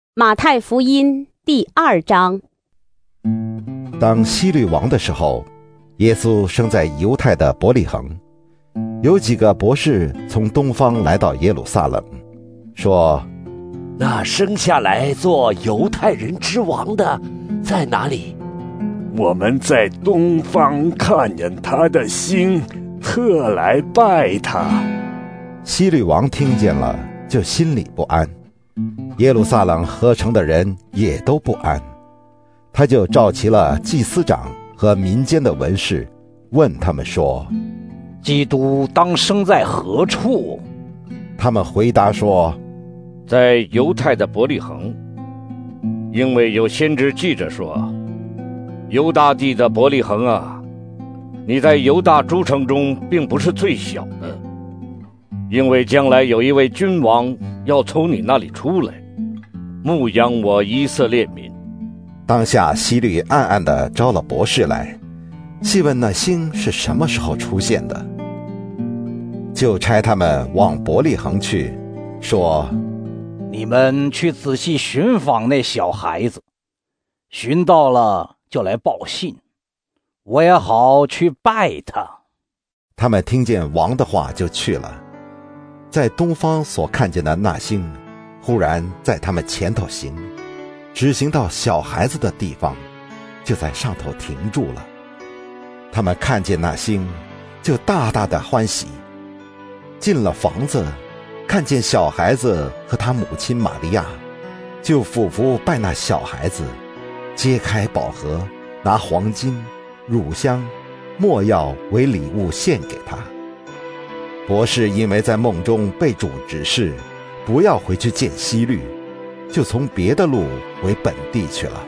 马太福音第2章。 当希律王的时候，耶稣生在犹太的伯利恒。有几个博士从东方来到耶路撒冷，说： 那生下来做犹太人之王的在哪里？ 我们在东方看见他的星，特来拜他。 希律王听见了，就心里不安，耶路撒冷合城的人也都不安。他就召集了祭司长和民间的文士，问他们说： 基督当生在何处？ 他们回答说： 在犹太的伯利恒，因为有先知记着说：犹大地的伯利恒啊，你在犹大诸城中并不是最小的，因为将来有一位君王要从你那里出来，牧养我以色列民。 当下希律暗暗地招了博士来，细问那星是什么时候出现的，就差他们往伯利恒去，说： 你们去仔细寻访那小孩子，寻到了就来报信，我也好去拜他。 他们听见王的话就去了，在东方所看见的那星，忽然在他们前头行，直行到小孩子的地方，就在上头停住了。他们看见那星，就大大的欢喜。进了房子，看见小孩子和他母亲玛利亚，就俯伏拜那小孩子，揭开宝盒，拿黄金、乳香、没药为礼物献给他。博士因为在梦中被主指示不要回去见希律，就从别的路回本地去了。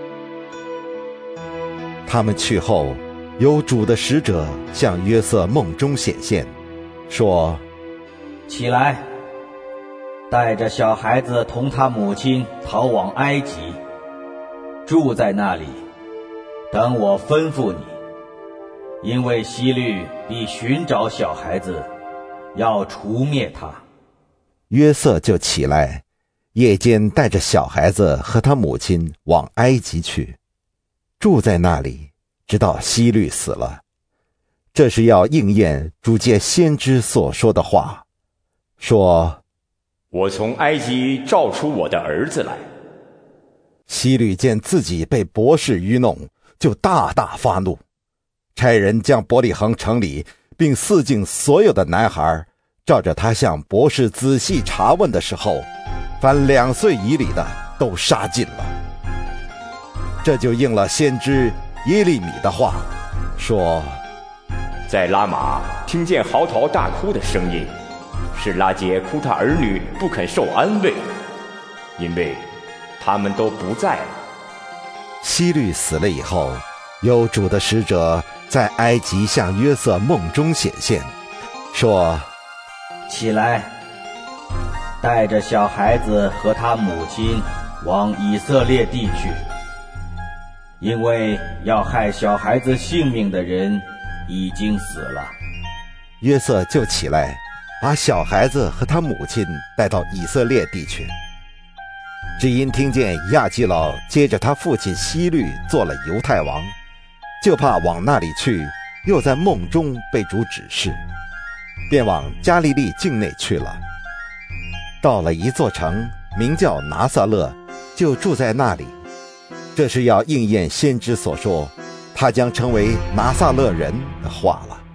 他们去后，有主的使者向约瑟梦中显现，说： 起来，带着小孩子同他母亲逃往埃及，住在那里，等我吩咐你，因为希律必寻找小孩子，要除灭他。 约瑟就起来，夜间带着小孩子和他母亲往埃及去，住在那里，直到希律死了。这是要应验主借先知所说的话，说： 我从埃及召出我的儿子来。 希律见自己被博士愚弄，就大大发怒，差人将伯利恒城里并四境所有的男孩，照着他向博士仔细查问的时候，凡2岁以里的都杀尽了。这就应了先知耶利米的话，说： 在拉玛听见嚎啕大哭的声音，是拉结哭他儿女不肯受安慰，因为他们都不在了。 希律死了以后，有主的使者在埃及向约瑟梦中显现，说： 起来，带着小孩子和他母亲往以色列地去，因为要害小孩子性命的人已经死了。 约瑟就起来，把小孩子和他母亲带到以色列地去。只因听见亚基老接着他父亲希律做了犹太王，就怕往那里去，又在梦中被主指示，便往加利利境内去了。到了一座城，名叫拿撒勒，就住在那里。这是要应验先知所说他将成为拿撒勒人的话了。